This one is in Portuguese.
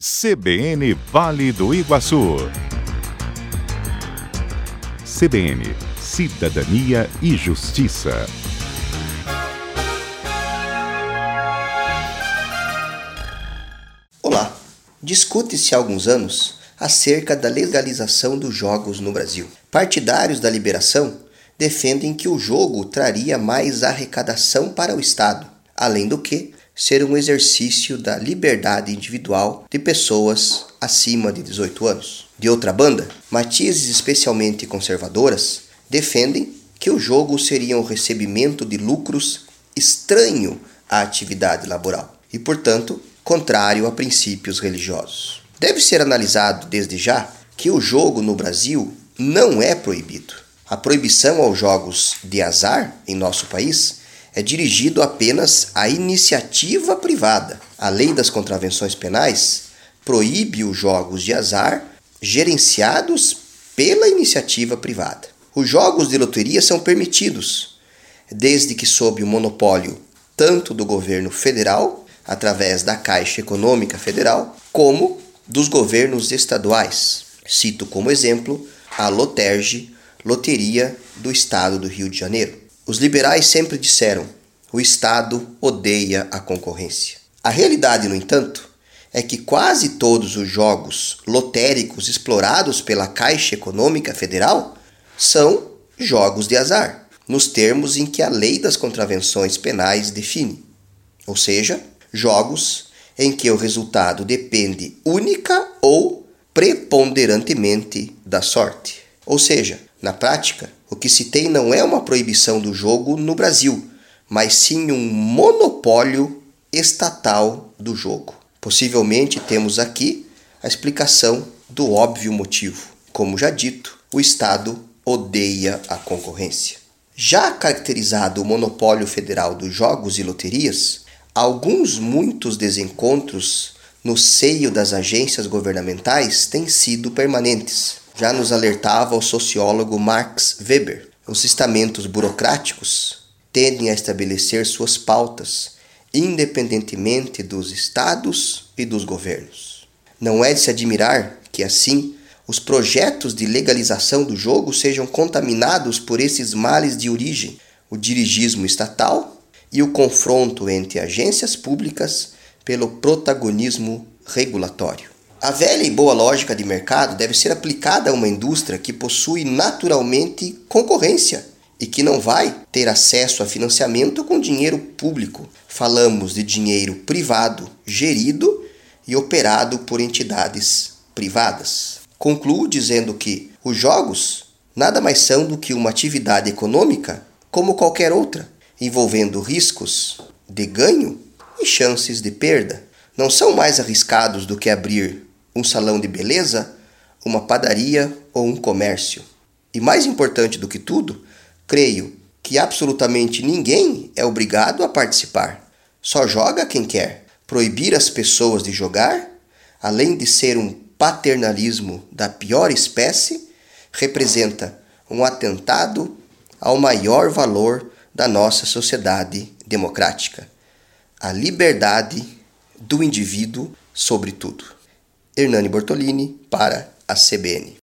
CBN Vale do Iguaçu. CBN, Cidadania e Justiça. Olá! Discute-se há alguns anos acerca da legalização dos jogos no Brasil. Partidários da liberação defendem que o jogo traria mais arrecadação para o Estado, além do que ser um exercício da liberdade individual de pessoas acima de 18 anos. De outra banda, matizes especialmente conservadoras defendem que o jogo seria um recebimento de lucros estranho à atividade laboral e, portanto, contrário a princípios religiosos. Deve ser analisado desde já que o jogo no Brasil não é proibido. A proibição aos jogos de azar em nosso país é dirigido apenas à iniciativa privada. A Lei das Contravenções Penais proíbe os jogos de azar gerenciados pela iniciativa privada. Os jogos de loteria são permitidos, desde que sob o monopólio tanto do governo federal, através da Caixa Econômica Federal, como dos governos estaduais. Cito como exemplo a Loterge, Loteria do Estado do Rio de Janeiro. Os liberais sempre disseram: o Estado odeia a concorrência. A realidade, no entanto, é que quase todos os jogos lotéricos explorados pela Caixa Econômica Federal são jogos de azar, nos termos em que a Lei das Contravenções Penais define. Ou seja, jogos em que o resultado depende única ou preponderantemente da sorte. Ou seja, na prática, o que se tem não é uma proibição do jogo no Brasil, mas sim um monopólio estatal do jogo. Possivelmente temos aqui a explicação do óbvio motivo. Como já dito, o Estado odeia a concorrência. Já caracterizado o monopólio federal dos jogos e loterias, muitos desencontros no seio das agências governamentais têm sido permanentes. Já nos alertava o sociólogo Max Weber. Os estamentos burocráticos tendem a estabelecer suas pautas, independentemente dos estados e dos governos. Não é de se admirar que, assim, os projetos de legalização do jogo sejam contaminados por esses males de origem, o dirigismo estatal e o confronto entre agências públicas pelo protagonismo regulatório. A velha e boa lógica de mercado deve ser aplicada a uma indústria que possui naturalmente concorrência e que não vai ter acesso a financiamento com dinheiro público. Falamos de dinheiro privado, gerido e operado por entidades privadas. Concluo dizendo que os jogos nada mais são do que uma atividade econômica como qualquer outra, envolvendo riscos de ganho e chances de perda. Não são mais arriscados do que abrir um salão de beleza, uma padaria ou um comércio. E mais importante do que tudo, creio que absolutamente ninguém é obrigado a participar. Só joga quem quer. Proibir as pessoas de jogar, além de ser um paternalismo da pior espécie, representa um atentado ao maior valor da nossa sociedade democrática: a liberdade do indivíduo sobre tudo. Hernani Bortolini para a CBN.